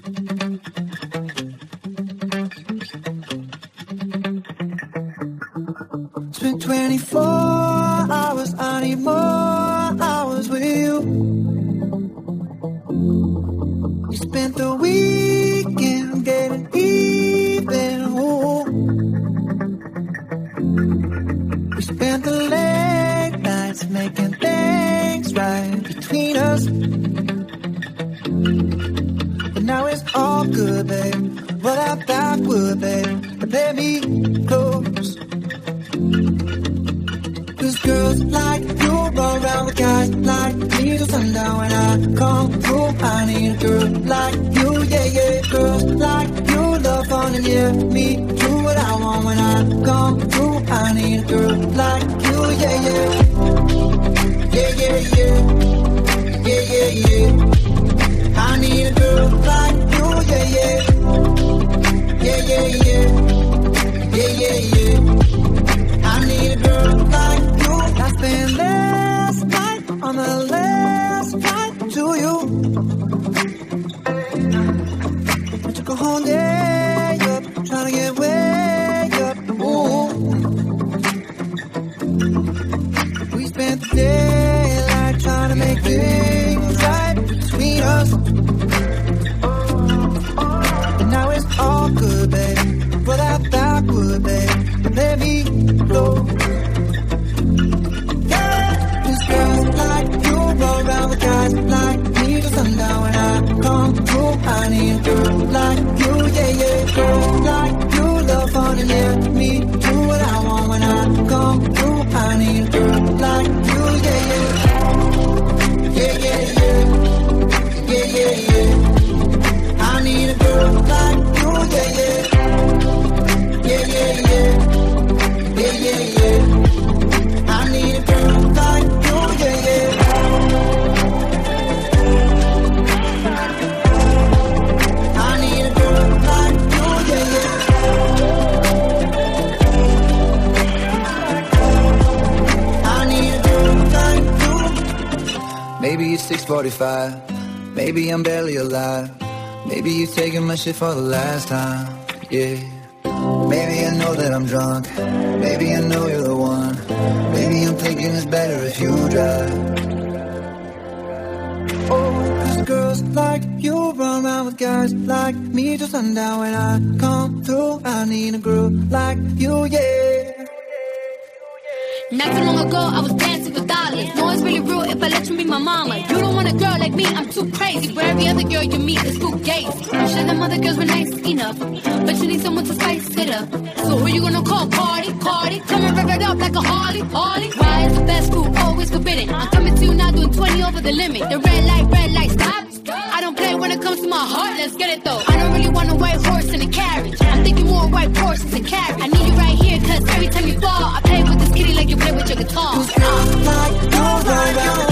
It's been 24 hours, I need more hours with you. We spent the weekend getting even, ooh. We spent the late nights making things right between us. But now it's all good, babe. Roll out backward, babe, and let me close. Cause girls like you run around with guys like me till sundown. When I come through, I need a girl like you, yeah, yeah. Girls like you love fun and yeah, me do what I want. When I come through, I need a girl like you, yeah, yeah. Yeah, yeah, yeah. Yeah, yeah, yeah. I need a girl like you, yeah, yeah. Yeah, yeah, yeah. Yeah, yeah, yeah. I need a girl like you. I spent last night on the last flight to you. I took a whole day up, trying to get way up. Ooh. We spent the daylight trying to make things right between us. But now it's all good, babe. Roll that backward, babe. Let me go. Girls like you roll around with guys like me till sundown. When I come through, I need a girl like you, yeah, yeah. Girls like you love fun and yeah, me do what I want. When I come through, I need a girl like you, yeah, yeah. Yeah, yeah, yeah. Yeah, yeah, yeah. I need a girl like you, yeah, yeah. Yeah, yeah, yeah. Yeah, yeah, yeah. I need a girl like you, yeah, yeah. I need a girl like you, yeah, yeah. I need a girl like you. Maybe it's 6:45. Maybe I'm barely alive. Maybe you're taking my shit for the last time, yeah. Maybe I know that I'm drunk. Maybe I know you're the one. Maybe I'm thinking it's better if you drive. Oh, cause girls like you run around with guys like me till sundown. When I come through, I need a girl like you, yeah. Not too long ago, I was dancing with dollars. No, it's really real if I let you be my mama. You don't want a girl like me, I'm too crazy. For every other girl you meet is too gazy. I'm sure them other girls were nice enough, but you need someone to spice it up. So who you gonna call? Cardi, Cardi. Come and rev it up like a Harley, Harley. Why is the best food always forbidden? I'm coming to you now doing 20 over the limit. The red light, stop. I don't play when it comes to my heart, let's get it though. I don't really want a white horse in a carriage. I'm thinking more white horses and carriage. I need you right here, cause every time you fall, I play with this kitty like you play with your guitar. Cause girls like you run around